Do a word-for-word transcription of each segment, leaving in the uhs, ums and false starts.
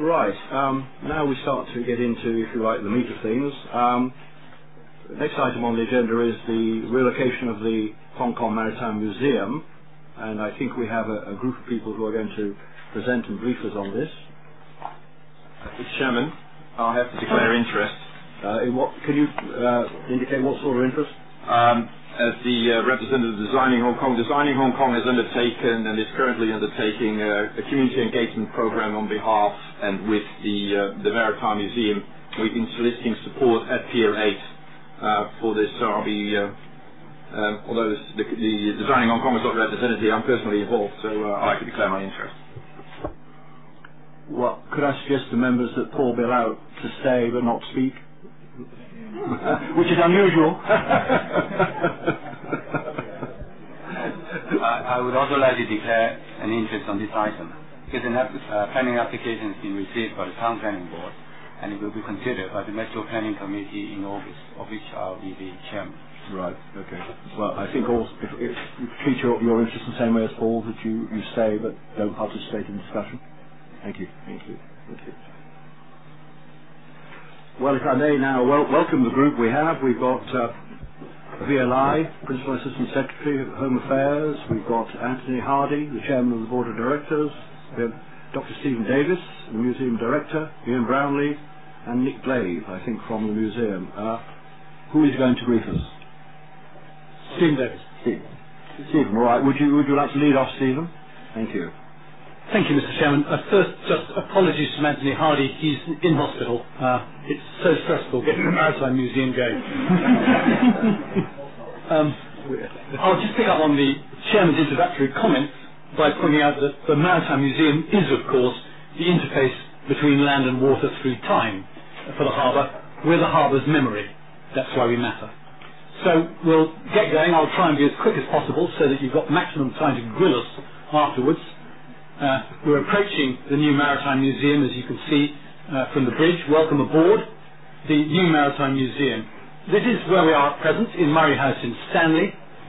Right, um, now we start to get into, if you like, the meat of things. Um, the next item on the agenda is the relocation of the Hong Kong Maritime Museum, and I think we have a, a group of people who are going to present and brief us on this. Mister Chairman, I have to declare interest. Uh, in what, can you uh, indicate what sort of interest? Um, as the uh, representative of Designing Hong Kong, Designing Hong Kong has undertaken and is currently undertaking uh, a community engagement program on behalf and with the, uh, the Maritime Museum. We've been soliciting support at Pier eight uh, for this, so I'll be, uh, um, although this, the, the Designing Hong Kong is not represented here, I'm personally involved, so uh, I'd like to declare my interest. Well, could I suggest to members that Paul be allowed to stay but not speak? Which is unusual. I, I would also like to declare an interest on this item, because an app, uh, planning application has been received by the Town Planning Board, and it will be considered by the Metro Planning Committee in August, of which I'll be the chairman. Right, okay. Well, I think also, if, if you treat your, your interest the same way as Paul, that you, you stay but don't participate in discussion. Thank you. Thank you. Thank you. Well, if I may now wel welcome the group we have. We've got uh, Via Lai, Principal Assistant Secretary of Home Affairs. We've got Anthony Hardy, the Chairman of the Board of Directors. We have Doctor Stephen Davis, the Museum Director, Ian Brownlee, and Nick Glave, I think, from the museum. Uh, who is going to brief us? Stephen Davis. Stephen. Stephen, all right. Would you, would you like to lead off, Stephen? Thank you. Thank you, Mister Chairman. Uh, first, just apologies from Anthony Hardy. He's in hospital. Uh, it's so stressful getting the Maritime Museum going. um, I'll just pick up on the Chairman's introductory comments by pointing out that the Maritime Museum is, of course, the interface between land and water through time for the harbour. We're the harbour's memory. That's why we matter. So we'll get going. I'll try and be as quick as possible so that you've got maximum time to grill us afterwards. Uh, we're approaching the new Maritime Museum, as you can see uh, from the bridge. Welcome aboard the new Maritime Museum. This is where we are at present, in Murray House in Stanley.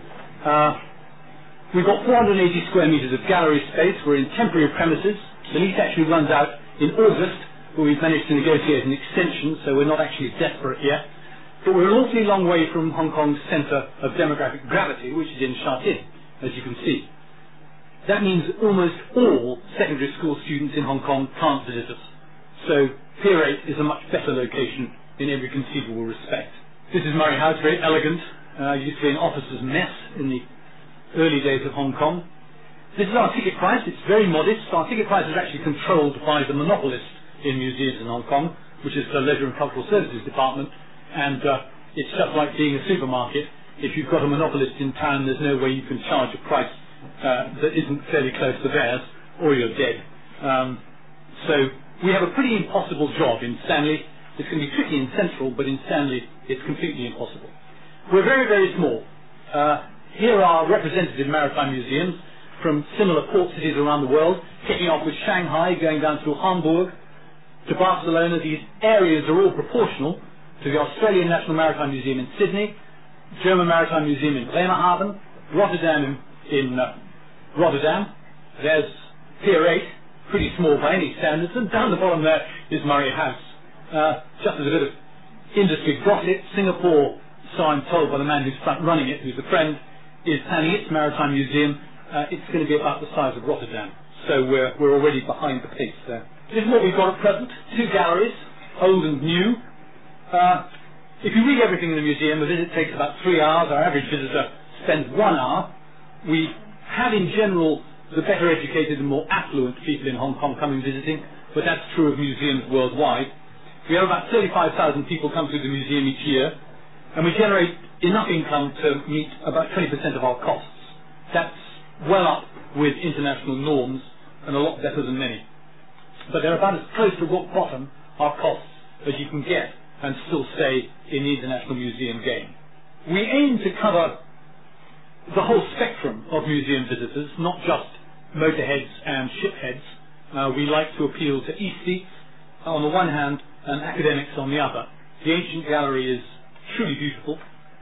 Uh, we've got four hundred eighty square metres of gallery space. We're in temporary premises. The lease actually runs out in August, but we've managed to negotiate an extension, so we're not actually desperate yet. But we're an awfully long way from Hong Kong's centre of demographic gravity, which is in Sha Tin, as you can see. That means almost all secondary school students in Hong Kong can't visit us. So Pier eight is a much better location in every conceivable respect. This is Murray House, very elegant. Uh, used to be an officer's mess in the early days of Hong Kong. This is our ticket price. It's very modest. Our ticket price is actually controlled by the monopolist in museums in Hong Kong, which is the Leisure and Cultural Services Department. And uh, it's just like being a supermarket. If you've got a monopolist in town, there's no way you can charge a price Uh, that isn't fairly close to theirs, or you're dead. Um, so we have a pretty impossible job in Stanley. It's going to be tricky in Central, but in Stanley it's completely impossible. We're very, very small. Uh, here are representative maritime museums from similar port cities around the world, kicking off with Shanghai, going down through Hamburg to Barcelona. These areas are all proportional to the Australian National Maritime Museum in Sydney, German Maritime Museum in Bremerhaven, Rotterdam in in uh, Rotterdam. There's Pier eight, pretty small by any standards, and down the bottom there is Murray House. Uh, just as a bit of industry gossip, Singapore, so I'm told by the man who's front running it, who's a friend, is planning its maritime museum. Uh, it's going to be about the size of Rotterdam, so we're, we're already behind the pace there. This is what we've got at present, two galleries, old and new. Uh, if you read everything in the museum, the visit takes about three hours. Our average visitor spends one hour. We have in general the better educated and more affluent people in Hong Kong coming visiting, but that's true of museums worldwide. We have about thirty-five thousand people come through the museum each year, and we generate enough income to meet about twenty percent of our costs. That's well up with international norms and a lot better than many. But they're about as close to rock bottom, our costs, as you can get and still stay in the international museum game. We aim to cover the whole spectrum of museum visitors, not just motorheads and shipheads. Uh, we like to appeal to aesthetes on the one hand and academics on the other. The ancient gallery is truly beautiful,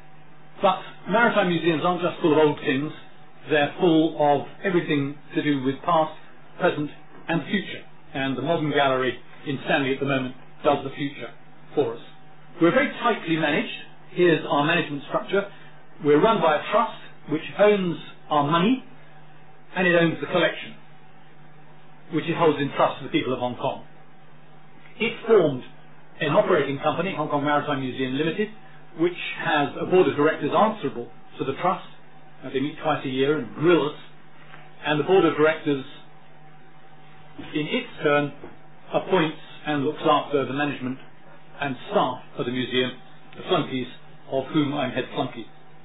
but maritime museums aren't just full of old things, they're full of everything to do with past, present and future. And the modern gallery in Stanley at the moment does the future for us. We're very tightly managed. Here's our management structure. We're run by a trust which owns our money, and it owns the collection, which it holds in trust for the people of Hong Kong. It formed an operating company, Hong Kong Maritime Museum Limited, which has a board of directors answerable to the trust. Uh, they meet twice a year and grill us, and the board of directors, in its turn, appoints and looks after the management and staff of the museum, the flunkies, of whom I'm head flunky.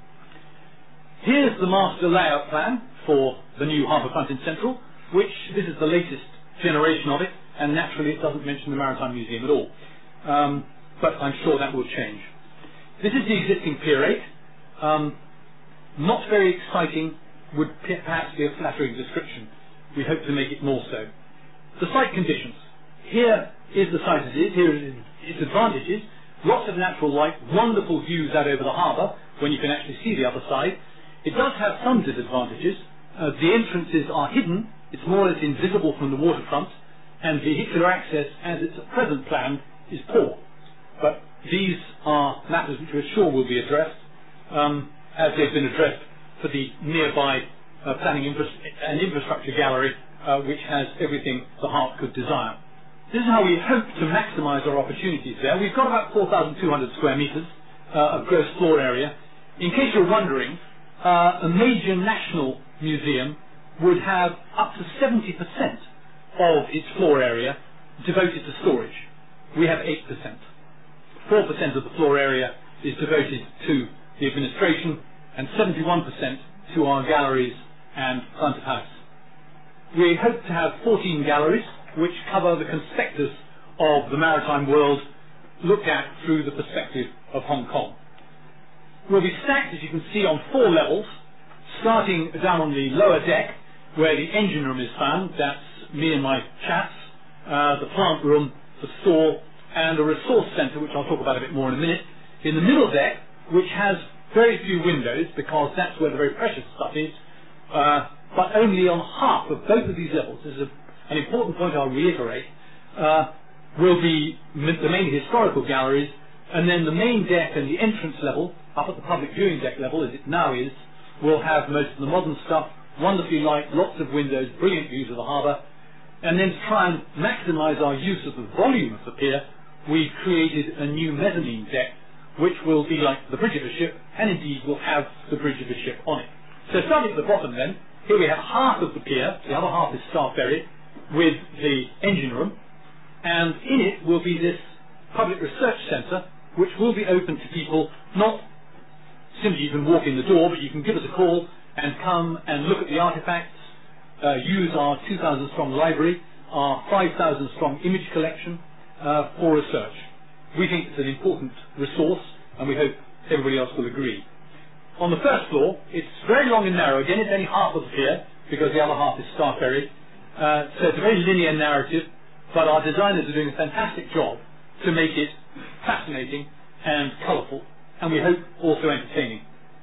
Here's the master layout plan for the new Harbourfront in Central, which this is the latest generation of it, and naturally it doesn't mention the Maritime Museum at all. Um, but I'm sure that will change. This is the existing Pier eight. Um, not very exciting would perhaps be a flattering description. We hope to make it more so. The site conditions. Here is the site as it is. Here is its advantages. Lots of natural light, wonderful views out over the harbour when you can actually see the other side. It does have some disadvantages. Uh, the entrances are hidden. It's more or less invisible from the waterfront, and vehicular access, as it's at present planned, is poor. But these are matters which we're sure will be addressed, um, as they've been addressed for the nearby uh, planning infra and infrastructure gallery, uh, which has everything the heart could desire. This is how we hope to maximise our opportunities there. We've got about four thousand two hundred square metres uh, of gross floor area. In case you're wondering, uh, a major national museum would have up to seventy percent of its floor area devoted to storage. We have eight percent. four percent of the floor area is devoted to the administration, and seventy-one percent to our galleries and front of house. We hope to have fourteen galleries which cover the conspectus of the maritime world, looked at through the perspective of Hong Kong. We'll be stacked, as you can see, on four levels, starting down on the lower deck where the engine room is found. That's me and my chaps, uh, the plant room, the store, and a resource centre, which I'll talk about a bit more in a minute. In the middle deck, which has very few windows because that's where the very precious stuff is, uh, but only on half of both of these levels. This is a, an important point I'll reiterate. Uh, will be the main historical galleries, and then the main deck and the entrance level, up at the public viewing deck level, as it now is, will have most of the modern stuff, wonderfully light, lots of windows, brilliant views of the harbour. And then to try and maximise our use of the volume of the pier, we created a new mezzanine deck, which will be like the bridge of a ship, and indeed will have the bridge of a ship on it. So starting at the bottom then, here we have half of the pier, the other half is staff buried, with the engine room, and in it will be this public research centre, which will be open to people, not simply you can walk in the door, but you can give us a call and come and look at the artefacts, uh, use our two thousand strong library, our five thousand strong image collection uh, for research. We think it's an important resource, and we hope everybody else will agree. On the first floor, it's very long and narrow. Again, it's only half of the pier, because the other half is staff buried. Uh, so it's a very linear narrative, but our designers are doing a fantastic job to make it fascinating and colourful, and we hope also entertaining.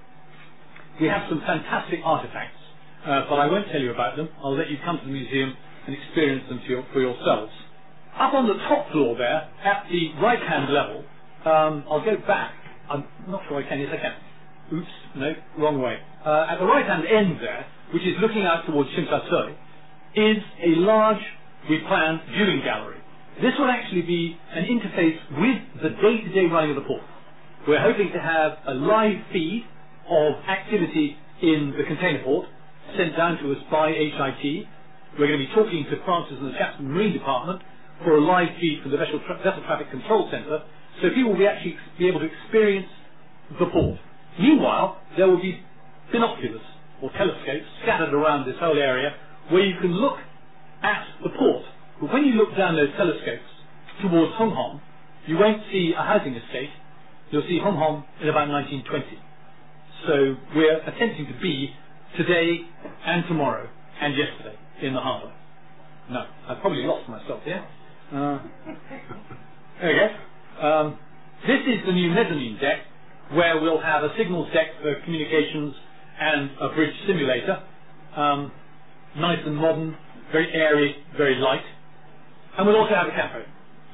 We have some fantastic artefacts, uh, but I won't tell you about them. I'll let you come to the museum and experience them for, your, for yourselves. Up on the top floor there, at the right-hand level, um, I'll go back. I'm not sure I can. Yes, I can. Oops, no, wrong way. Uh, at the right-hand end there, which is looking out towards Tsim Sha Tsui, is a large, we planned, viewing gallery. This will actually be an interface with the day-to-day running of the port. We're hoping to have a live feed of activity in the container port sent down to us by H I T. We're going to be talking to Francis and the chaps from the Marine Department for a live feed from the Vessel, tra Vessel Traffic Control Centre, so people will be actually be able to experience the port. Meanwhile, there will be binoculars or telescopes scattered around this whole area where you can look at the port. But when you look down those telescopes towards Hong Kong, you won't see a housing estate. You'll see Hong Kong in about nineteen twenty. So we're attempting to be today and tomorrow and yesterday in the harbour. No, I've probably lost myself here. Uh, there we go. Um, this is the new mezzanine deck, where we'll have a signals deck for communications and a bridge simulator. Um, nice and modern, very airy, very light. And we'll also have a cafe.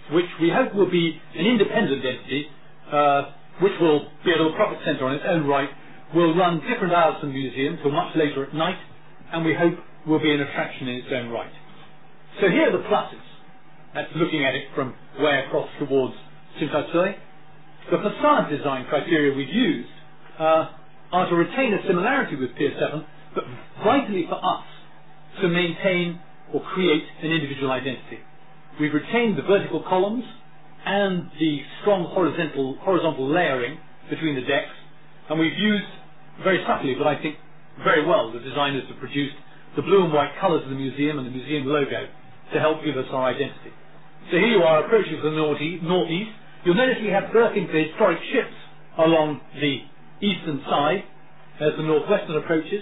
which we hope will be an independent entity, uh, which will be a little profit centre on its own right, will run different hours from the museum till much later at night, and we hope will be an attraction in its own right. So here are the pluses. That's looking at it from way across towards Tsim Sha Tsui. The facade design criteria we've used uh, are to retain a similarity with Pier seven, but vitally for us to maintain or create an individual identity. We've retained the vertical columns and the strong horizontal, horizontal layering between the decks, and we've used very subtly, but I think very well, the designers have produced the blue and white colours of the museum and the museum logo to help give us our identity. So here you are approaching from the northeast. northeast. You'll notice we have berthing for historic ships along the eastern side as the northwestern approaches,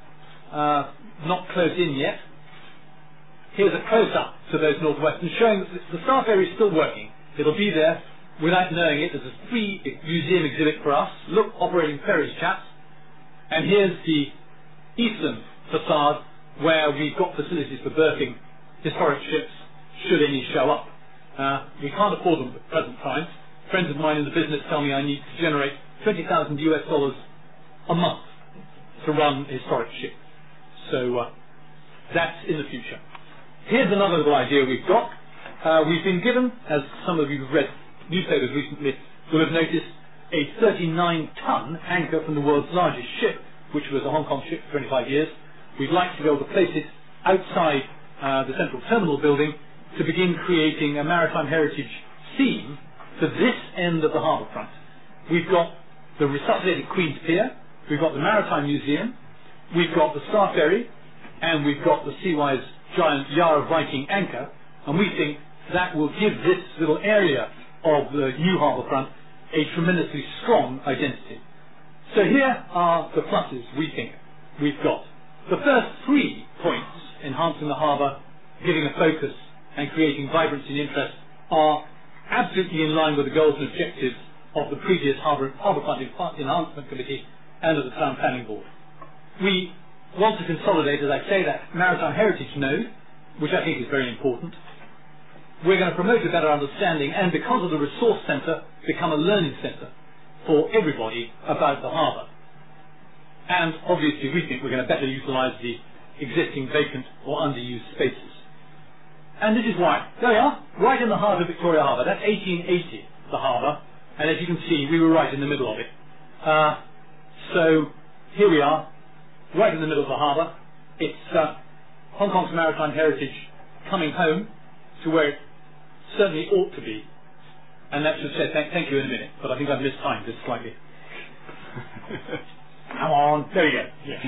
uh, not close in yet. Here's a close-up to those northwestern, showing that the staff area is still working. It'll be there without knowing it as a free museum exhibit for us. Look, operating ferries, chaps. And here's the eastern facade where we've got facilities for berthing historic ships should any show up. Uh, we can't afford them at present times. Friends of mine in the business tell me I need to generate twenty thousand US dollars a month to run a historic ship. So uh, that's in the future. Here's another little idea we've got. Uh, we've been given, as some of you who've read newspapers recently will have noticed, a thirty-nine ton anchor from the world's largest ship, which was a Hong Kong ship for twenty-five years. We'd like to be able to place it outside uh, the central terminal building to begin creating a maritime heritage theme for this end of the harbour front. We've got the resuscitated Queen's Pier, we've got the Maritime Museum, we've got the Star Ferry, and we've got the Seawise giant Yarra Viking anchor, and we think that will give this little area of the new harbour front a tremendously strong identity. So here are the pluses we think we've got. The first three points, enhancing the harbour, giving a focus and creating vibrancy and interest, are absolutely in line with the goals and objectives of the previous Harbour, harbour Front Enhancement Committee and of the Town Planning Board. We want to consolidate, as I say, that maritime heritage node, which I think is very important. We're going to promote a better understanding, and because of the resource centre, become a learning centre for everybody about the harbour. And obviously we think we're going to better utilise the existing vacant or underused spaces. And this is why. There we are, right in the heart of Victoria Harbour. That's eighteen eighty, the harbour, and as you can see, we were right in the middle of it. Uh, so here we are, right in the middle of the harbour. It's uh, Hong Kong's maritime heritage coming home to where it certainly ought to be. And that should say thank, thank you in a minute, but I think I've mistimed this slightly. Come on, there you go. Yes.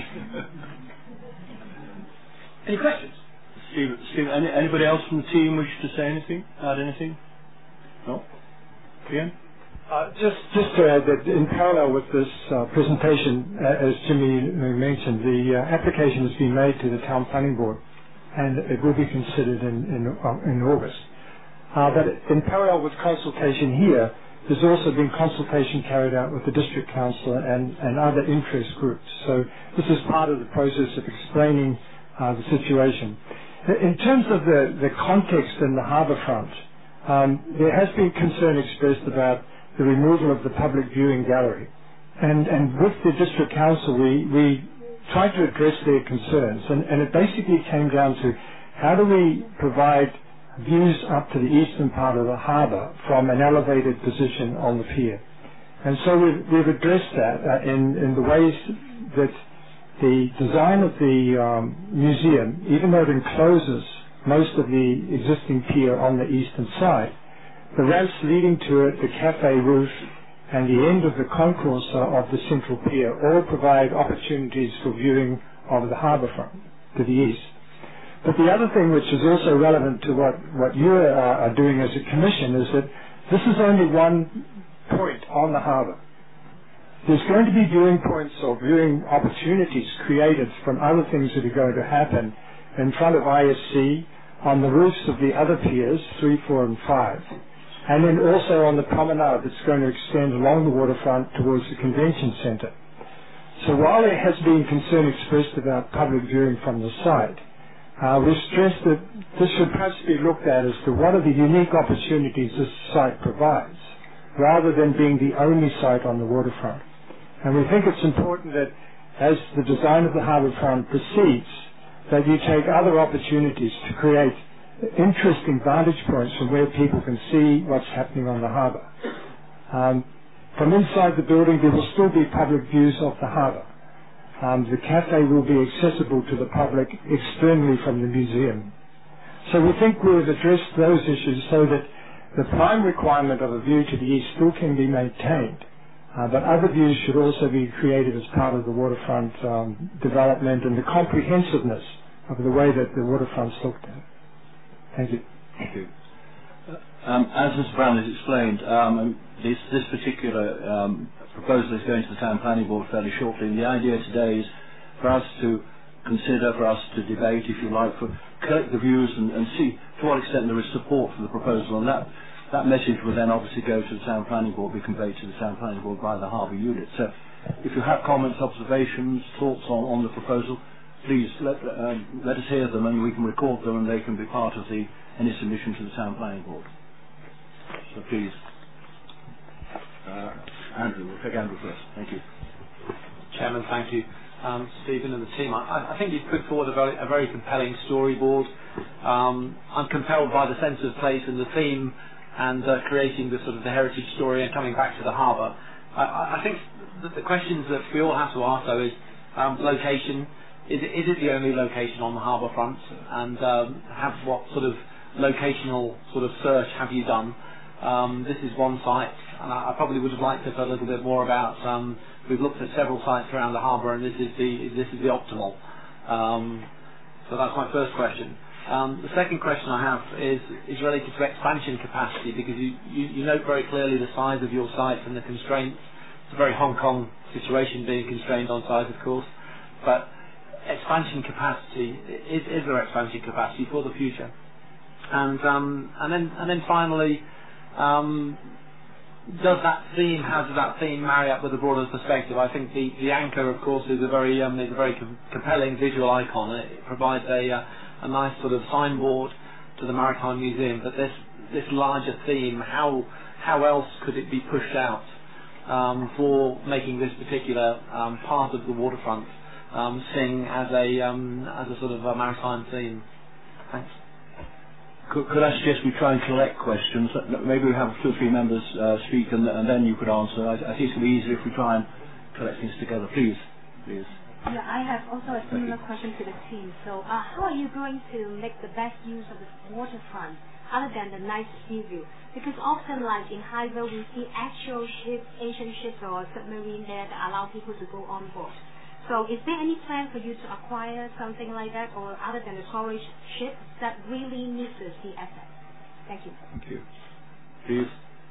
Any questions? Steve, Steve any, anybody else from the team wish to say anything? Add anything? No? Ian? Uh, just, just to add that in parallel with this uh, presentation, uh, as Jimmy mentioned, the uh, application has been made to the Town Planning Board, and it will be considered in, in, uh, in August. Uh, but in parallel with consultation here, there's also been consultation carried out with the District Council and, and other interest groups. So this is part of the process of explaining uh, the situation. In terms of the, the context in the harbour front, um, there has been concern expressed about the removal of the public viewing gallery. And, and with the District Council, we, we tried to address their concerns. And, and it basically came down to how do we provide views up to the eastern part of the harbour from an elevated position on the pier. And so we've, we've addressed that uh, in, in the ways that the design of the um, museum, even though it encloses most of the existing pier on the eastern side, the ramps leading to it, the cafe roof, and the end of the concourse uh, of the central pier all provide opportunities for viewing of the harbour front to the east. But the other thing which is also relevant to what, what you are, are doing as a commission is that this is only one point on the harbour. There's going to be viewing points or viewing opportunities created from other things that are going to happen in front of I S C, on the roofs of the other piers, three, four and five, and then also on the promenade that's going to extend along the waterfront towards the convention centre. So while there has been concern expressed about public viewing from the site, Uh, we stress that this should perhaps be looked at as to what are the unique opportunities this site provides, rather than being the only site on the waterfront. And we think it's important that as the design of the harbourfront proceeds, that you take other opportunities to create interesting vantage points from where people can see what's happening on the harbour. Um, from inside the building, there will still be public views of the harbour. Um, the cafe will be accessible to the public externally from the museum. So we think we've addressed those issues so that the prime requirement of a view to the east still can be maintained, uh, but other views should also be created as part of the waterfront um, development and the comprehensiveness of the way that the waterfront's looked at. Thank you. Thank you. Um, as Mister Brown has explained, um, this, this particular um, proposal is going to the Town Planning Board fairly shortly, and the idea today is for us to consider, for us to debate, if you like, for collect the views and, and see to what extent there is support for the proposal, and that, that message will then obviously go to the Town Planning Board, be conveyed to the Town Planning Board by the Harbour Unit. So if you have comments, observations, thoughts on, on the proposal, please let, um, let us hear them, and we can record them, and they can be part of the any submission to the Town Planning Board. So please. Uh, Andrew, we'll take Andrew first. Thank you. Chairman, thank you. Um, Stephen and the team, I, I think you've put forward a very, a very compelling storyboard. Um, I'm compelled by the sense of place and the theme and uh, creating the sort of the heritage story and coming back to the harbour. I, I think that the questions that we all have to ask though is um, location. Is it, is it the only location on the harbour front? And um, have what sort of locational sort of search have you done? Um, this is one site, and I, I probably would have liked to have a little bit more about. Um, we've looked at several sites around the harbour, and this is the this is the optimal. Um, so that's my first question. Um, the second question I have is is related to expansion capacity, because you, you, you note very clearly the size of your site and the constraints. It's a very Hong Kong situation, being constrained on size, of course, but expansion capacity, is, is there expansion capacity for the future? And um, and then and then finally, um, does that theme, how does that theme marry up with a broader perspective? I think the, the anchor, of course, is a very um, is a very com compelling visual icon. It provides a uh, a nice sort of signboard to the Maritime Museum. But this this larger theme, how how else could it be pushed out um, for making this particular um, part of the waterfront um, sing as a um, as a sort of a maritime theme? Thanks. Could, could I suggest we try and collect questions? Maybe we have two or three members uh, speak, and, and then you could answer. I, I think it's going to be easier if we try and collect things together. Please, please. Yeah, I have also a similar question to the team. So, uh, how are you going to make the best use of the waterfront, other than the nice sea view? Because often, like in Highville, we see actual ships, ancient ships or submarine there that allow people to go on board. So is there any plan for you to acquire something like that, or other than the storage ship that really needs to see assets? Thank you. Thank you. Please.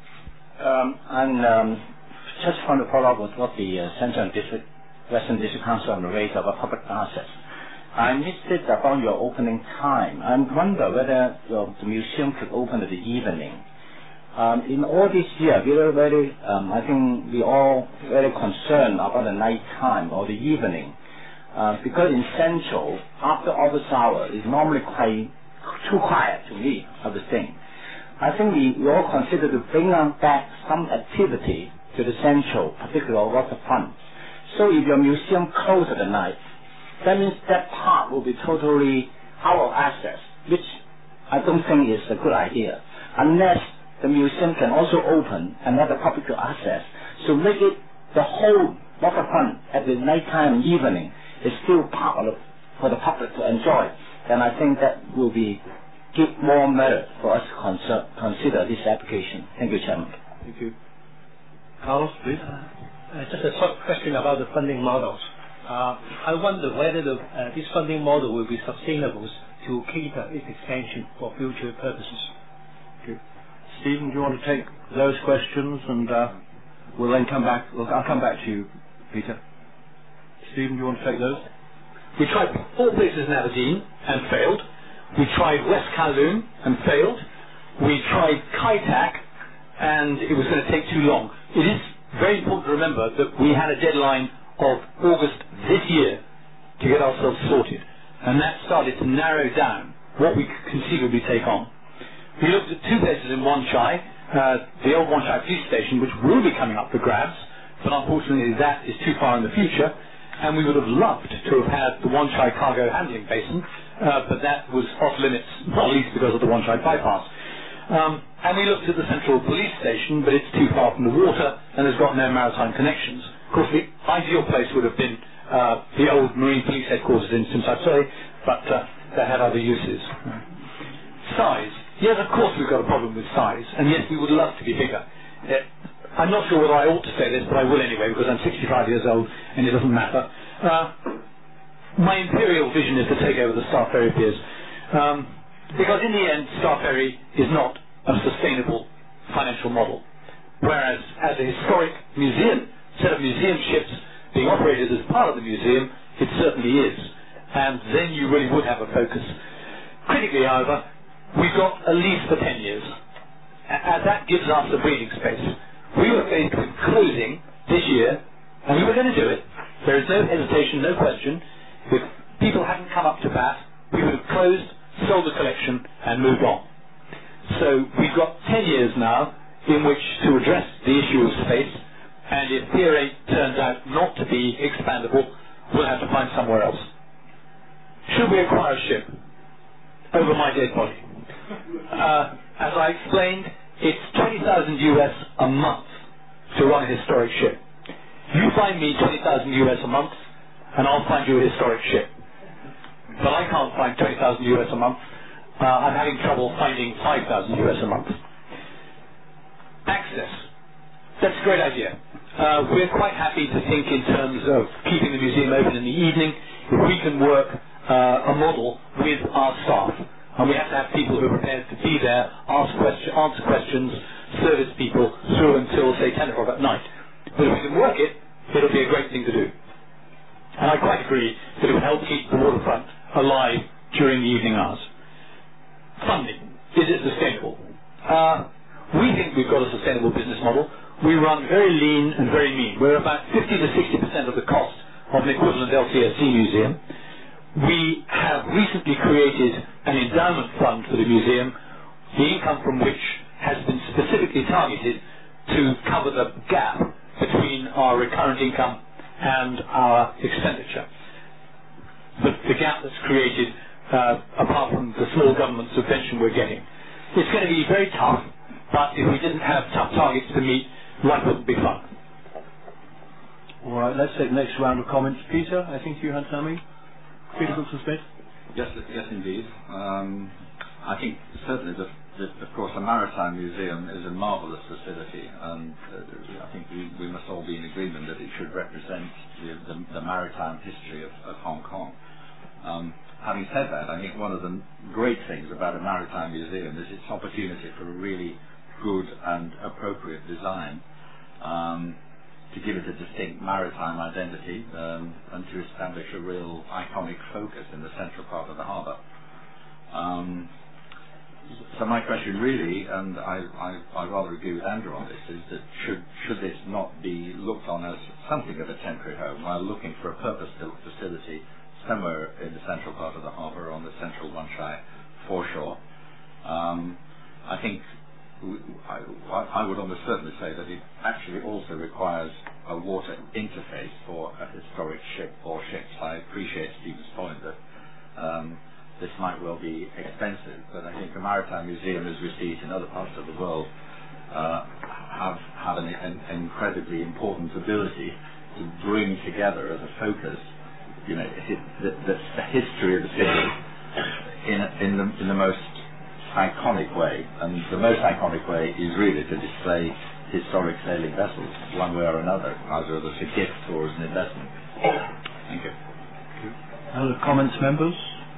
Um, and um, just want to follow up with what the uh, Central District, Western District Council on the raise about public assets. I missed it about your opening time. I wonder whether your, the museum could open in the evening. Um, in all this year, we are very, um, I think we all very concerned about the night time or the evening, uh, because in Central, after office hour, is normally quite too quiet to me, I would think. I think we, we all consider to bring on back some activity to the Central, particularly waterfront. So if your museum closed at the night, that means that part will be totally out of access, which I don't think is a good idea, unless the museum can also open another public access. So make it the whole waterfront at the nighttime and evening is still part of for the public to enjoy. Then I think that will be give more merit for us to consider, consider this application. Thank you, Chairman. Thank you. Carlos, please. Uh, uh, just a short question about the funding models. Uh, I wonder whether the, uh, this funding model will be sustainable to cater its expansion for future purposes. Thank you. Stephen, do you want to take those questions, and uh, we'll then come back. Well, I'll come back to you, Peter. Stephen, do you want to take those? We tried four places in Aberdeen and failed. We tried West Kowloon and failed. We tried Kai Tak, and it was going to take too long. It is very important to remember that we had a deadline of August this year to get ourselves sorted. and that started to narrow down what we could conceivably take on. We looked at two places in Wan Chai, uh, the old Wan Chai police station, which will be coming up for grabs, but unfortunately that is too far in the future, and we would have loved to have had the Wan Chai cargo handling basin, uh, but that was off limits, not least because of the Wan Chai bypass. Um, and we looked at the central police station, but it's too far from the water and has got no maritime connections. Of course, the ideal place would have been uh, the old Marine Police headquarters in Tsim Sha Tsui, but uh, they had other uses. Size. Yes, of course we've got a problem with size, and yes, we would love to be bigger. Uh, I'm not sure whether I ought to say this, but I will anyway, because I'm sixty-five years old, and it doesn't matter. Uh, my imperial vision is to take over the Star Ferry piers, um, because in the end, Star Ferry is not a sustainable financial model. Whereas, as a historic museum, set of museum ships being operated as part of the museum, it certainly is. And then you really would have a focus. Critically, however, we've got a lease for ten years. And that gives us a breathing space. We were faced with closing this year, and we were going to do it. There is no hesitation, no question. If people hadn't come up to bat, we would have closed, sold the collection, and moved on. So we've got ten years now in which to address the issue of space, and if Pier eight turns out not to be expandable, we'll have to find somewhere else. Should we acquire a ship? Over my dead body. Uh, as I explained, it's twenty thousand U S a month to run a historic ship. You find me twenty thousand U S a month, and I'll find you a historic ship. But I can't find twenty thousand U S a month. Uh, I'm having trouble finding five thousand U S a month. Access. That's a great idea. Uh, we're quite happy to think in terms of keeping the museum open in the evening if we can work uh, a model with our staff. And we have to have people who are prepared to be there, ask question, answer questions, service people through until, say, ten o'clock at night. But if we can work it, it'll be a great thing to do. And I quite agree that it would help keep the waterfront alive during the evening hours. Funding. Is it sustainable? Uh, we think we've got a sustainable business model. We run very lean and very mean. We're about fifty to sixty percent of the cost of an equivalent L C S C museum. We have recently created an endowment fund for the museum, the income from which has been specifically targeted to cover the gap between our recurrent income and our expenditure. The, the gap that's created uh, apart from the small government subvention we're getting. It's going to be very tough, but if we didn't have tough targets to meet, life wouldn't be fun. All right, let's take the next round of comments. Peter, I think you had something? Peter Goodson-Smith? Yes, yes, indeed. Um, I think certainly, the, the, of course, the Maritime Museum is a marvellous facility, and uh, I think we, we must all be in agreement that it should represent the, the, the maritime history of, of Hong Kong. Um, having said that, I think one of the great things about a Maritime Museum is its opportunity for a really good and appropriate design. Um, to give it a distinct maritime identity um, and to establish a real iconic focus in the central part of the harbour. Um, so my question really, and I, I, I rather agree with Andrew on this, is that should, should this not be looked on as something of a temporary home while looking for a purpose-built facility somewhere in the central part of the harbour on the central Wan Chai foreshore? Um, I think I, I would almost certainly say that it actually also requires a water interface for a historic ship or ships. I appreciate Stephen's point that um, this might well be expensive, but I think a maritime museum, as we see it in other parts of the world, uh, have, have an, an incredibly important ability to bring together as a focus, you know, the, the, the history of the city in, in, the, in the most iconic way, and the most iconic way is really to display historic sailing vessels, one way or another, either as a gift or as an investment. Thank you. Other comments, members?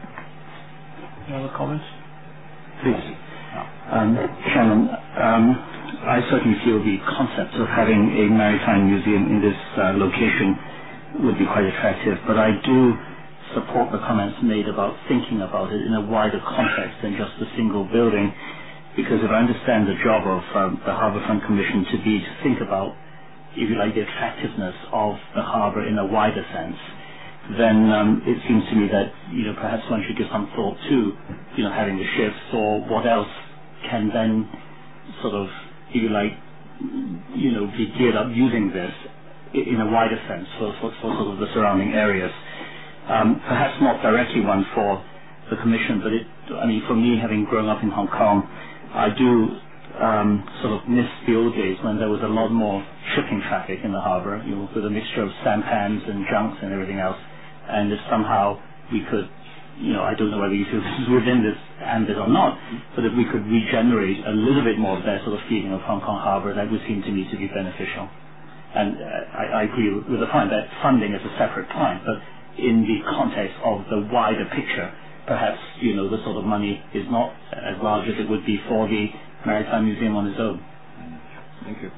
Other comments? Please. Um, Chairman, um, I certainly feel the concept of having a maritime museum in this uh, location would be quite attractive, but I do support the comments made about thinking about it in a wider context than just a single building, because if I understand the job of um, the Harbourfront Commission to be to think about, if you like, the attractiveness of the harbour in a wider sense, then um, it seems to me that, you know, perhaps one should give some thought to, you know, having the shifts or what else can then sort of, if you like, you know, be geared up using this in a wider sense for, for, for sort of the surrounding areas. Um, perhaps not directly one for the Commission, but it, I mean, for me, having grown up in Hong Kong, I do um, sort of miss the old days when there was a lot more shipping traffic in the harbour, you know, with a mixture of sampans and junks and everything else. And if somehow we could, you know, I don't know whether you feel this is within this ambit or not, but if we could regenerate a little bit more of that sort of feeling of Hong Kong harbour, that would seem to me to be beneficial. And uh, I, I agree with the point that funding is a separate point, but in the context of the wider picture, perhaps, you know, the sort of money is not as large as it would be for the Maritime Museum on its own. Thank you.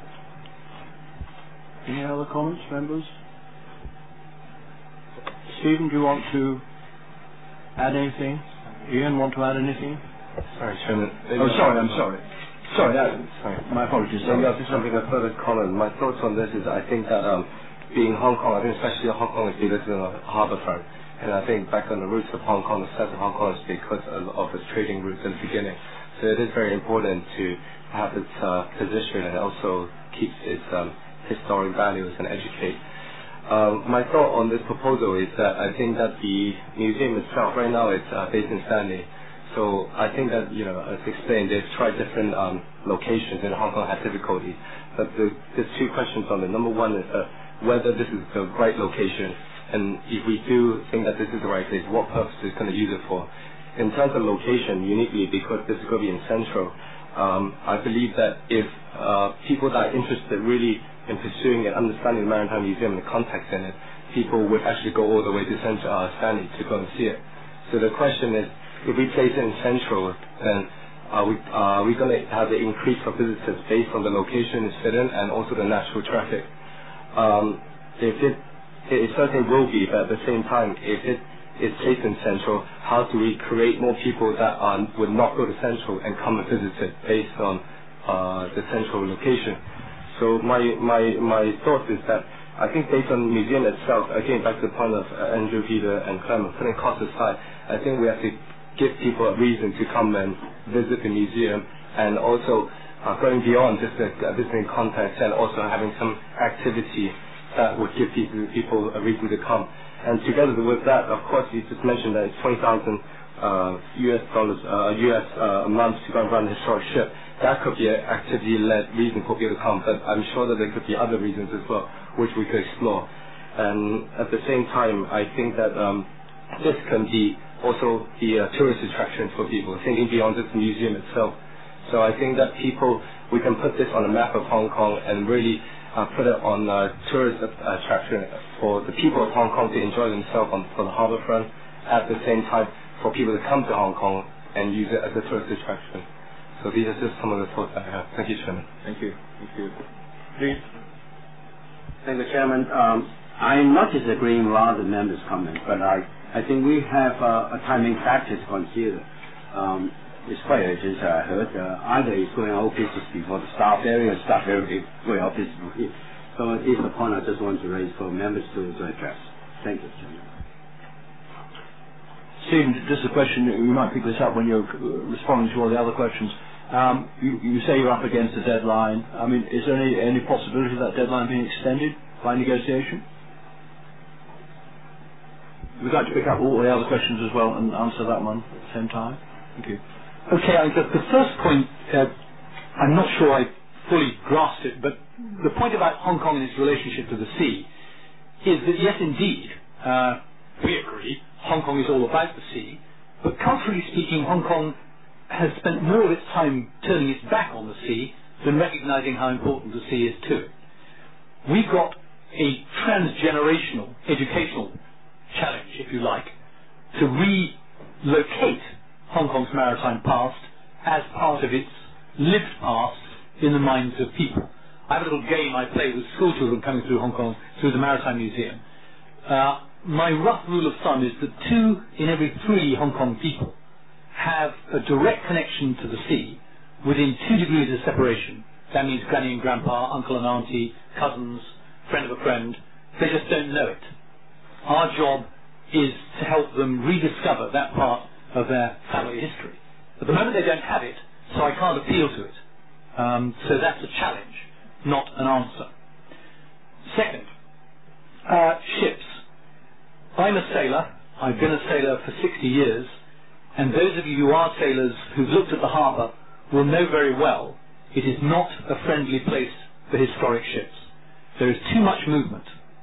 Any other comments, members? Stephen, do you want to add anything? Ian, want to add anything? Sorry, Chairman. Oh, sorry, I'm sorry. Sorry, uh, sorry. My apologies. Maybe I'll just something a further comment. My thoughts on this is I think that um, being Hong Kong, I think especially Hong Kong is bigger than the harbour front. And I think back on the roots of Hong Kong, the success of Hong Kong is because of its trading roots in the beginning. So it is very important to have its uh, position and also keep its um, historic values and educate. Uh, my thought on this proposal is that I think that the museum itself, right now it's uh, based in Stanley. So I think that, you know, as explained, they've tried different um, locations and Hong Kong had difficulty. But the, there's two questions on it. Number one is uh, whether this is the right location. And if we do think that this is the right place, what purpose is going to use it for? In terms of location, uniquely because this is going to be in Central, um, I believe that if uh, people that are interested really in pursuing and understanding the Maritime Museum and the context in it, people would actually go all the way to Central uh, Stanley to go and see it. So the question is, if we place it in Central, then are we, uh, are we going to have the increase of visitors based on the location it's fit in and also the natural traffic? Um, if it It certainly will be, but at the same time, if it is placed in Central, how do we create more people that are, would not go to Central and come and visit it based on uh, the Central location? So my, my, my thought is that I think based on the museum itself, again back to the point of uh, Andrew, Peter and Clement, putting costs aside, I think we have to give people a reason to come and visit the museum, and also uh, going beyond just a uh, visiting context and also having some activity that would give people, people a reason to come. And together with that, of course, you just mentioned that it's twenty thousand uh, U S dollars, uh, U S uh, a month to go and run a historic ship. That could be an activity-led reason for people to come, but I'm sure that there could be other reasons as well, which we could explore. And at the same time, I think that um, this can be also the uh, tourist attraction for people, thinking beyond just the museum itself. So I think that people, we can put this on a map of Hong Kong and really Uh, put it on uh, tourist uh, attraction for the people of Hong Kong to enjoy themselves on for the harbour front, at the same time for people to come to Hong Kong and use it as a tourist attraction. So these are just some of the thoughts I have. Thank you, Chairman. Thank you. Thank you. Please. Thank you, Chairman. Um, I'm not disagreeing with other members' comments, but I, I think we have uh, a timing factor to consider. Um, It's quite urgent, I heard. Uh, either it's going out business before the staff area, or staff area going out business before here. So this is the point I just want to raise for members to, to address. Thank you, Chairman. Stephen, just a question. You might pick this up when you're responding to all the other questions. Um, you, you say you're up against a deadline. I mean, is there any, any possibility of that deadline being extended by negotiation? We'd like to pick up all the other questions as well and answer that one at the same time. Thank you. Okay, I, the, the first point, uh, I'm not sure I fully grasped it, but the point about Hong Kong and its relationship to the sea is that, yes, indeed, uh, we agree, Hong Kong is all about the sea, but culturally speaking, Hong Kong has spent more of its time turning its back on the sea than recognizing how important the sea is to it. We've got a transgenerational educational challenge, if you like, to relocate Hong Kong's maritime past as part of its lived past in the minds of people. I have a little game I play with school children coming through Hong Kong, through the Maritime Museum. Uh, my rough rule of thumb is that two in every three Hong Kong people have a direct connection to the sea within two degrees of separation. That means granny and grandpa, uncle and auntie, cousins, friend of a friend. They just don't know it. Our job is to help them rediscover that part of their family history. At the moment they don't have it, so I can't appeal to it. Um, so that's a challenge, not an answer. Second, uh, ships. I'm a sailor. I've been a sailor for sixty years, and those of you who are sailors who've looked at the harbour will know very well it is not a friendly place for historic ships. There is too much movement.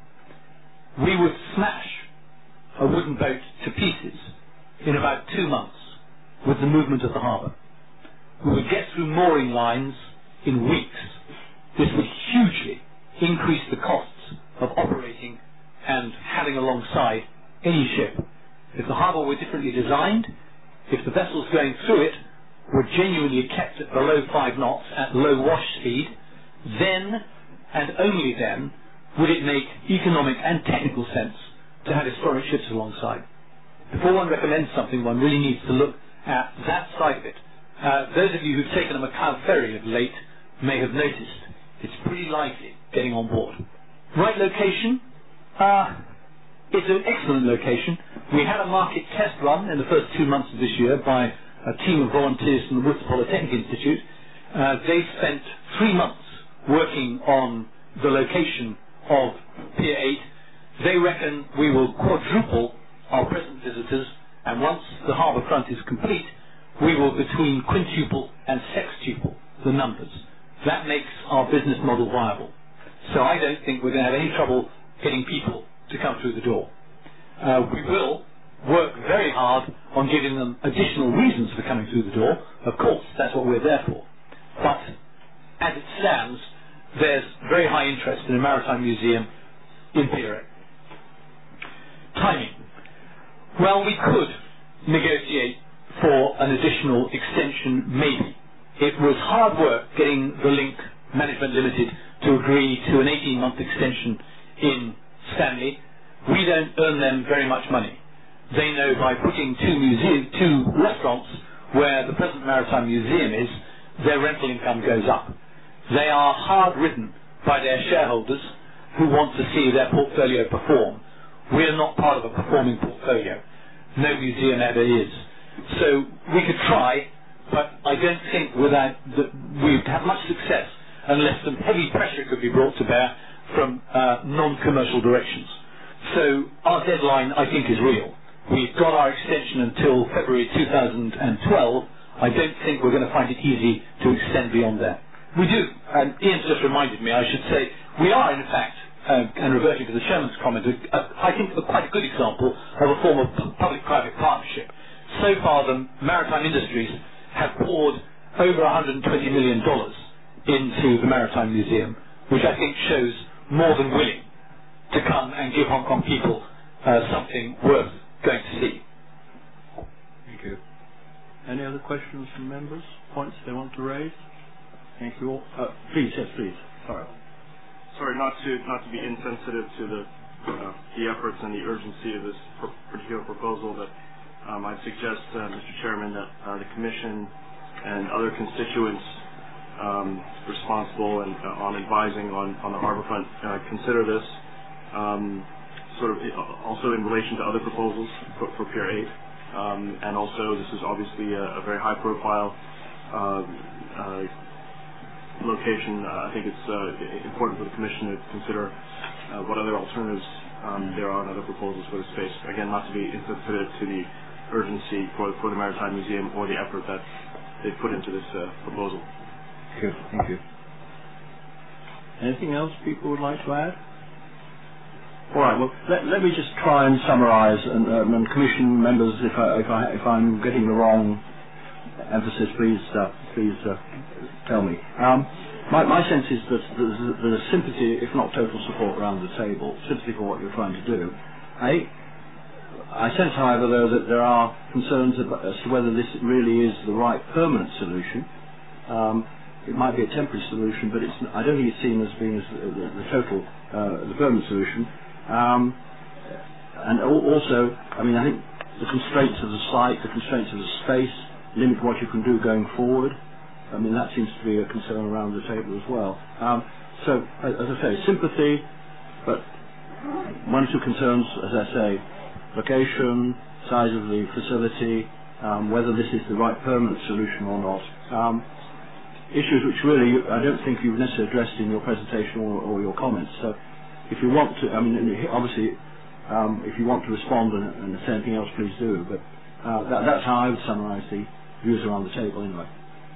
We would smash a wooden boat to pieces in about two months with the movement of the harbour. We would get through mooring lines in weeks. This would hugely increase the costs of operating and having alongside any ship. If the harbour were differently designed, if the vessels going through it were genuinely kept at below five knots at low wash speed, then and only then would it make economic and technical sense to have historic ships alongside. Before one recommends something, one really needs to look at that side of it. Uh, those of you who've taken a Macau ferry of late may have noticed it's pretty lively getting on board. Right location? Uh, it's an excellent location. We had a market test run in the first two months of this year by a team of volunteers from the Worcester Polytechnic Institute. Uh, they spent three months working on the location of Pier eight. They reckon we will quadruple our present visitors, and once the harbour front is complete, we will between quintuple and sextuple the numbers. That makes our business model viable. So I don't think we're going to have any trouble getting people to come through the door. Uh, we will work very hard on giving them additional reasons for coming through the door. Of course, that's what we're there for. But as it stands, there's very high interest in a maritime museum in Pier eight. Timing. Well, we could negotiate for an additional extension, maybe. It was hard work getting the Link Management Limited to agree to an eighteen-month extension in Stanley. We don't earn them very much money. They know by putting two museum, two restaurants where the present Maritime Museum is, their rental income goes up. They are hard-ridden by their shareholders who want to see their portfolio perform. We are not part of a performing portfolio. No museum ever is. So we could try, but I don't think without that we'd have much success unless some heavy pressure could be brought to bear from uh, non-commercial directions. So our deadline, I think, is real. We've got our extension until February two thousand twelve. I don't think we're going to find it easy to extend beyond that. We do, and Ian's just reminded me, I should say, we are in fact, uh, and reverting to the Chairman's comment, a, a, I think a quite a good example of a form of public-private partnership. So far, the maritime industries have poured over one hundred twenty million dollars into the Maritime Museum, which I think shows more than willing to come and give Hong Kong people uh, something worth going to see. Thank you. Any other questions from members? Points they want to raise? Thank you all. Uh, please, yes, please. Sorry. Sorry, not to not to be insensitive to the uh, the efforts and the urgency of this pr- particular proposal, but um, I'd suggest, uh, Mister Chairman, that uh, the Commission and other constituents um, responsible and uh, on advising on, on the harbourfront uh, consider this. Um, sort of also in relation to other proposals for, for Pier eight, um, and also this is obviously a, a very high-profile uh, uh, location. Uh, I think it's uh, important for the Commission to consider uh, what other alternatives um, there are in other proposals for the space. Again, not to be insensitive to the urgency for, for the Maritime Museum or the effort that they've put into this uh, proposal. Good, thank you. Anything else people would like to add? All right. Well, let, let me just try and summarise, and, um, and Commission members, if I, if I if I'm getting the wrong emphasis, please uh, please uh, tell me. Um, my my sense is that there's, there's a sympathy, if not total support, around the table. Sympathy for what you're trying to do. I I sense, however, though, that there are concerns about, as to whether this really is the right permanent solution. Um, it might be a temporary solution, but it's I don't think it's seen as being as the, the, the total uh, the permanent solution. Um, and also, I mean, I think the constraints of the site, the constraints of the space, limit what you can do going forward. I mean, that seems to be a concern around the table as well. Um, so, as I say, sympathy, but one or two concerns, as I say, location, size of the facility, um, whether this is the right permanent solution or not. Um, issues which really I don't think you've necessarily addressed in your presentation or, or your comments. So if you want to, I mean, obviously, um, if you want to respond and, and say anything else, please do. But uh, that, that's how I would summarise the views around the table anyway.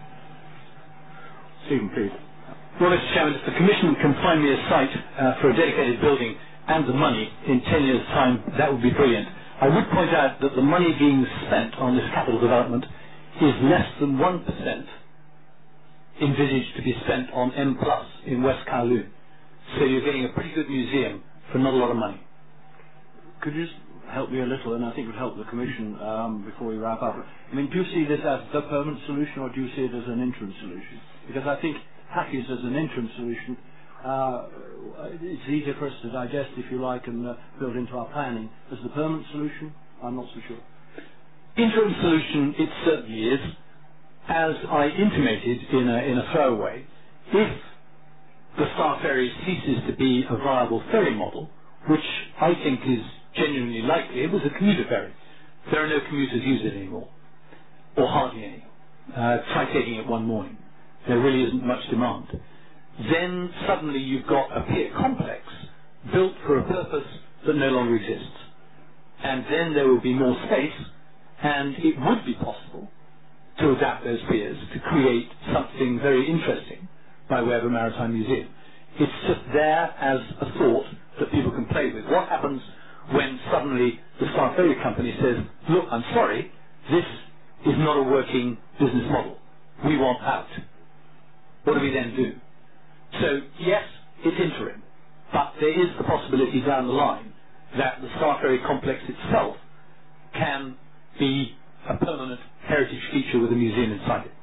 Stephen, please. Well, Mister Chairman, if the Commission can find me a site uh, for a dedicated building and the money in ten years' time, that would be brilliant. I would point out that the money being spent on this capital development is less than one percent envisaged to be spent on M plus in West Kowloon. So you're getting a pretty good museum for not a lot of money. Could you just help me a little, and I think it would help the Commission um, before we wrap up. I mean, do you see this as the permanent solution, or do you see it as an interim solution? Because I think packaged as an interim solution, uh, it's easier for us to digest, if you like, and uh, build into our planning. As the permanent solution, I'm not so sure. Interim solution, it certainly is. As I intimated in a, in a throwaway, if the Star Ferry ceases to be a viable ferry model, which I think is genuinely likely, it was a commuter ferry. There are no commuters use it anymore, or hardly any. Uh, try taking it one morning. There really isn't much demand. Then suddenly you've got a pier complex built for a purpose that no longer exists. And then there will be more space, and it would be possible to adapt those piers to create something very interesting by way of a maritime museum. It's just there as a thought that people can play with. What happens when suddenly the Star Ferry Company says, look, I'm sorry, this is not a working business model. We want out. What do we then do? So, yes, it's interim, but there is the possibility down the line that the Star Ferry complex itself can be a permanent heritage feature with a museum inside it.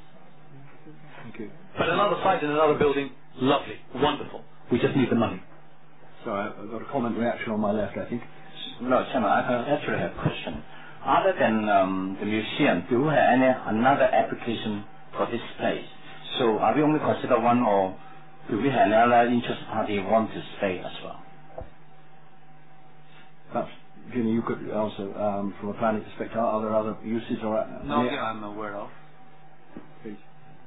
Thank you. But another site in another building, lovely, wonderful. We just need the money. Sorry, I've got a comment reaction on my left, I think. No, Chairman, I actually have a question. Other than um, the museum, do you have any another application for this place? So are we only consider one, or do we have another interested party want to stay as well? Perhaps, Jimmy, you could answer um, from a planning perspective. Are there other uses or? Uh, Not that I'm aware of. Please.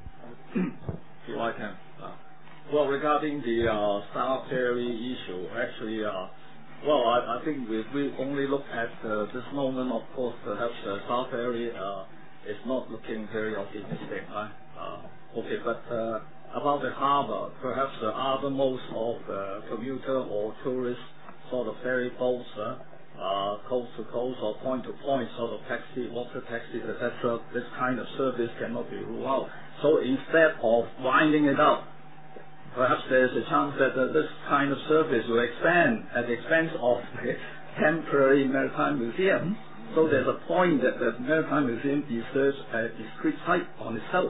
If I can. Uh, well, regarding the uh, Star Ferry issue, actually, uh, well, I, I think if we only look at uh, this moment, of course, perhaps uh, Star Ferry uh, is not looking very optimistic. Right? Uh, okay, but uh, about the harbour, perhaps the other modes of uh, commuter or tourist sort of ferry boats, uh, uh, coast to coast or point to point sort of taxi, water taxis, et cetera. This kind of service cannot be ruled out. So instead of winding it up, perhaps there's a chance that uh, this kind of service will expand at the expense of the temporary maritime museum. So there's a point that the maritime museum deserves a discrete site on itself.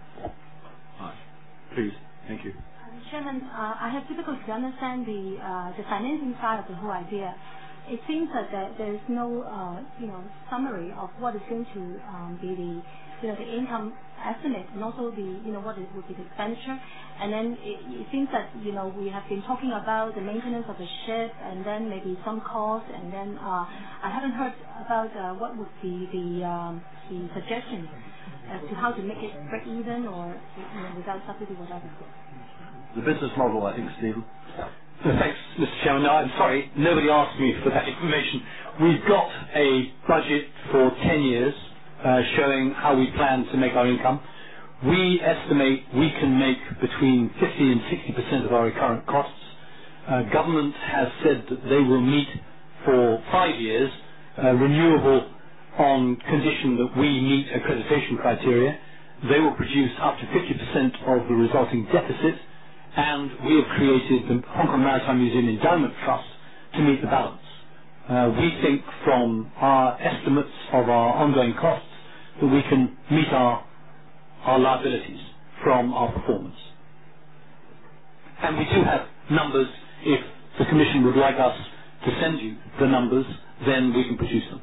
Right. Please, thank you. Chairman, uh, I have difficulty to understand the uh, the financing side of the whole idea. It seems that there, there is no uh, you know summary of what is going to um, be the you know the income estimate, and also the you know what it would be the expenditure. And then it, it seems that you know we have been talking about the maintenance of the ship, and then maybe some cost, and then uh, I haven't heard about uh, what would be the um, the suggestions as to how to make it break even or you know without subsidy, whatever. The business model, I think, Stephen. So thanks, Mister Chairman. No, I'm sorry, nobody asked me for that information. We've got a budget for ten years uh, showing how we plan to make our income. We estimate we can make between fifty and sixty percent of our recurrent costs. Uh, government has said that they will meet for five years, uh, renewable on condition that we meet accreditation criteria. They will produce up to fifty percent of the resulting deficit, and we have created the Hong Kong Maritime Museum Endowment Trust to meet the balance. Uh, we think from our estimates of our ongoing costs that we can meet our, our liabilities from our performance. And we do have numbers. If the Commission would like us to send you the numbers, then we can produce them.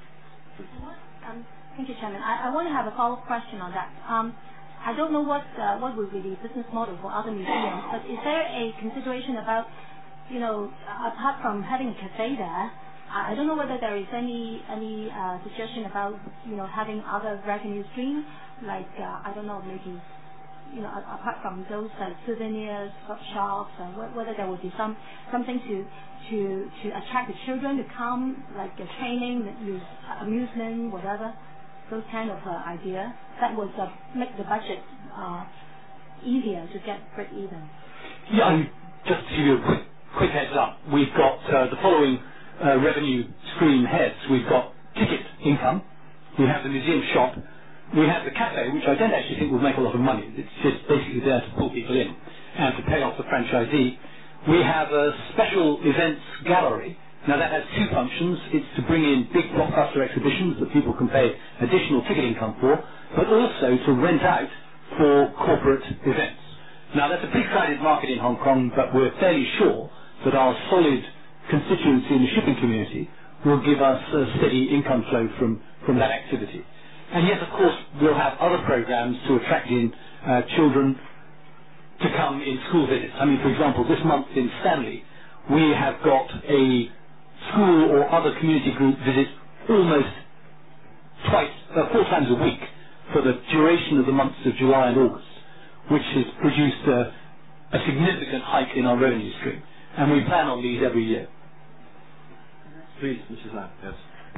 Um, thank you, Chairman. I, I want to have a follow-up question on that. Um, I don't know what uh, what would be the business model for other museums, but is there a consideration about you know, apart from having a cafe there, I don't know whether there is any any uh, suggestion about, you know, having other revenue streams, like uh, I don't know, maybe, you know, apart from those uh, souvenirs shops, and uh, whether there would be some something to to to attract the children to come, like a training, use amusement, whatever, those kind of uh, idea that would uh, make the budget uh, easier to get break even. Yeah, and just to give you a quick quick heads up, we've got uh, the following uh, revenue stream heads. We've got ticket income, we have the museum shop, we have the cafe, which I don't actually think will make a lot of money. It's just basically there to pull people in and to pay off the franchisee. We have a special events gallery. Now that has two functions. It's to bring in big blockbuster exhibitions that people can pay additional ticket income for, but also to rent out for corporate events. Now that's a big sided market in Hong Kong, but we're fairly sure that our solid constituency in the shipping community will give us a steady income flow from, from that activity. And yes, of course, we'll have other programs to attract in uh, children to come in school visits. I mean, for example, this month in Stanley, we have got a school or other community group visit almost twice, uh, four times a week for the duration of the months of July and August, which has produced a, a significant hike in our revenue stream. And we plan on these every year. Please, Missus Lam. Yes.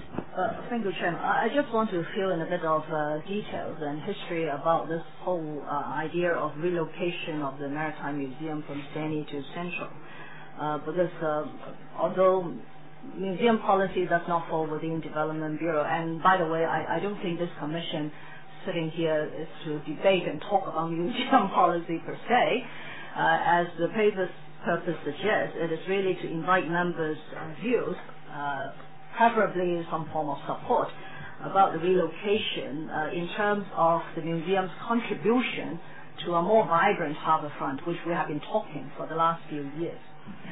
Uh, thank you, Chairman. I I just want to fill in a bit of uh, details and history about this whole uh, idea of relocation of the Maritime Museum from Stanley to Central. Uh, because uh, although museum policy does not fall within Development Bureau, and by the way, I, I don't think this commission sitting here is to debate and talk about museum policy per se. Uh, as the paper's purpose suggests, it is really to invite members' uh, views, uh, preferably some form of support about the relocation uh, in terms of the museum's contribution to a more vibrant harbourfront, which we have been talking for the last few years.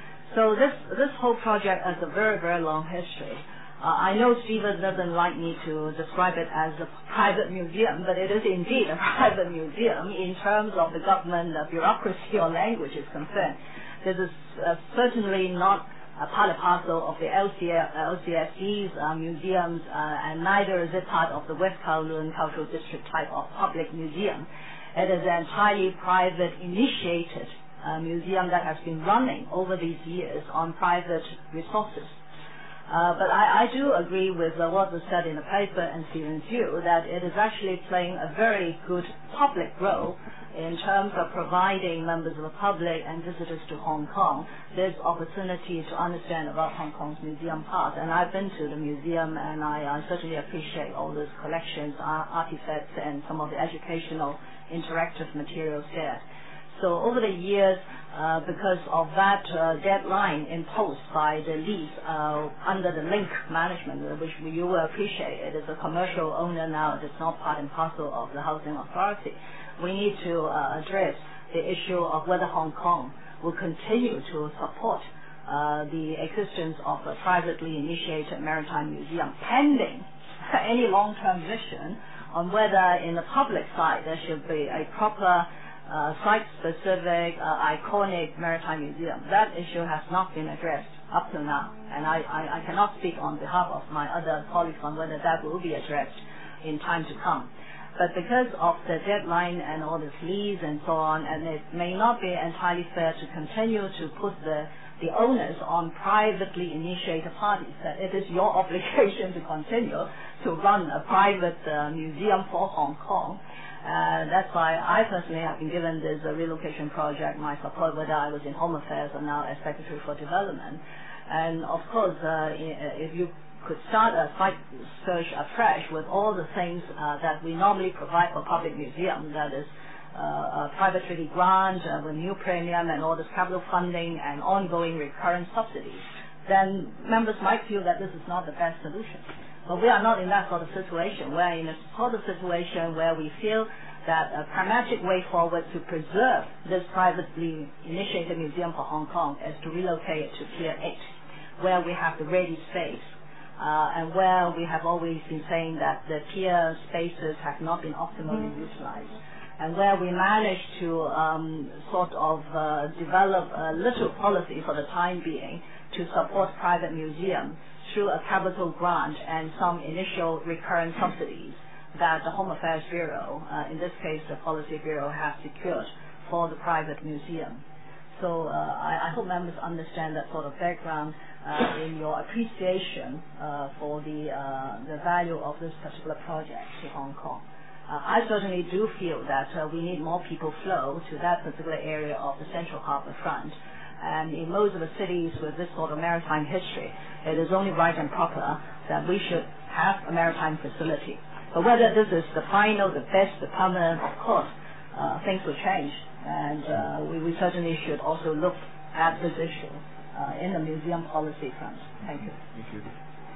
So this this whole project has a very, very long history. Uh, I know Stephen doesn't like me to describe it as a private museum, but it is indeed a private museum in terms of the government uh, bureaucracy or language is concerned. This is uh, certainly not a part and parcel of the L C S D's uh, museums, uh, and neither is it part of the West Kowloon Cultural District type of public museum. It is an entirely private initiated uh, museum that has been running over these years on private resources. Uh, but I, I do agree with uh, what was said in the paper and Stephen's view that it is actually playing a very good public role in terms of providing members of the public and visitors to Hong Kong this opportunity to understand about Hong Kong's museum past. And I've been to the museum, and I, I certainly appreciate all those collections, art, artifacts, and some of the educational interactive materials there. So over the years, uh, because of that uh, deadline imposed by the lease uh, under the Link management, uh, which you will appreciate, it is a commercial owner now, it is not part and parcel of the Housing Authority. We need to uh, address the issue of whether Hong Kong will continue to support uh, the existence of a privately initiated maritime museum, pending any long-term vision on whether in the public side there should be a proper Uh, site-specific, uh, iconic maritime museum. That issue has not been addressed up to now, and I, I, I cannot speak on behalf of my other colleagues on whether that will be addressed in time to come. But because of the deadline and all this lease and so on, and it may not be entirely fair to continue to put the, the onus on privately initiated parties, that it is your obligation to continue to run a private uh, museum for Hong Kong. Uh, that's why I personally have been given this uh, relocation project my support, whether I was in Home Affairs or now as Secretary for Development. And of course, uh, if you could start a site search afresh with all the things uh, that we normally provide for public museums, that is uh, a private treaty grant uh, with new premium and all this capital funding and ongoing recurrent subsidies, then members might feel that this is not the best solution. But we are not in that sort of situation. We're in a sort of situation where we feel that a pragmatic way forward to preserve this privately initiated museum for Hong Kong is to relocate it to Pier eight, where we have the ready space, uh, and where we have always been saying that the pier spaces have not been optimally utilized. and where we managed to um, sort of uh, develop a little policy for the time being to support private museums through a capital grant and some initial recurrent subsidies that the Home Affairs Bureau, uh, in this case the Policy Bureau, has secured for the private museum. So uh, I, I hope members understand that sort of background uh, in your appreciation uh, for the, uh, the value of this particular project to Hong Kong. Uh, I certainly do feel that uh, we need more people flow to that particular area of the Central Harbour Front. And in most of the cities with this sort of maritime history, it is only right and proper that we should have a maritime facility. But whether this is the final, the best, the permanent, of course, uh, things will change. And uh, we, we certainly should also look at this issue uh, in the museum policy front. Thank you. Thank you.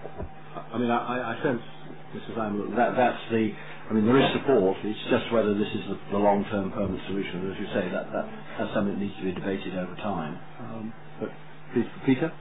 I mean, I, I sense, Missus Lamb, that that's the. I mean, there is support. It's just whether this is the, the long-term permanent solution. As you say, that, that that's something that needs to be debated over time. Um, but please, Peter.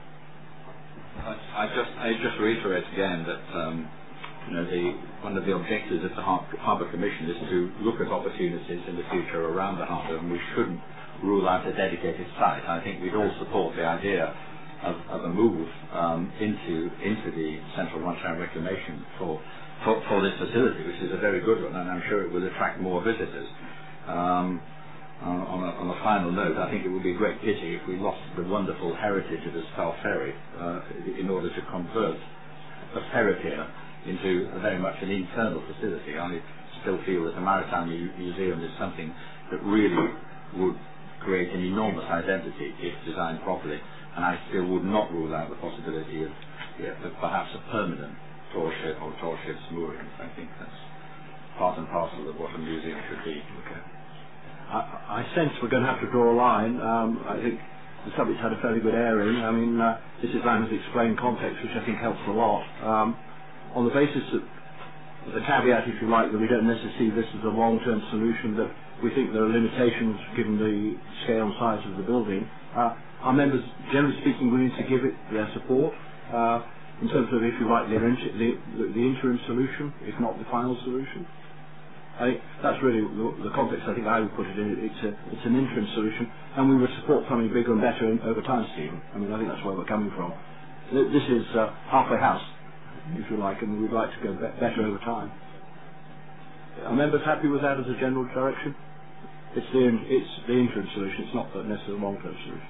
I, I just I just reiterate again that um, you know the one of the objectives of the Har- Harbour Commission is to look at opportunities in the future around the harbour, and we shouldn't rule out a dedicated site. I think we'd all support the idea of, of a move um, into into the Central One-Channel Reclamation for. For, for this facility, which is a very good one, and I'm sure it will attract more visitors. Um, on, on, a, on a final note, I think it would be a great pity if we lost the wonderful heritage of the Star Ferry uh, in order to convert a ferry pier into a very much an internal facility. I still feel that the Maritime Mu- Museum is something that really would create an enormous identity if designed properly, and I still would not rule out the possibility of, yeah, of perhaps a permanent tall ship or tall ship's moorings. I think that's part and parcel of what a museum should be. Okay. I, I sense we're going to have to draw a line. Um, I think the subject's had a fairly good airing. I mean, uh, Missus Lamb has explained context, which I think helps a lot. Um, on the basis that the caveat, if you like, that we don't necessarily see this as a long-term solution, that we think there are limitations given the scale and size of the building, uh, are members, generally speaking, willing to give it their support? Uh, in terms of, if you like, the, the, the, the interim solution, if not the final solution? I think that's really the, the context I think I would put it in. It's, a, it's an interim solution, and we would support something bigger and better in, over time, Stephen. I mean, I think that's where we're coming from. This is uh, halfway house, if you like, and we'd like to go be- better over time. Are members happy with that as a general direction? It's the, it's the interim solution, it's not necessarily the long-term solution.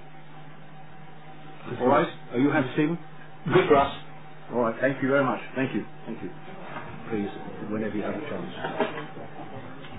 All right? Are you happy, Stephen? Good for us. All right, thank you very much. Thank you. Thank you. Please, whenever you have a chance.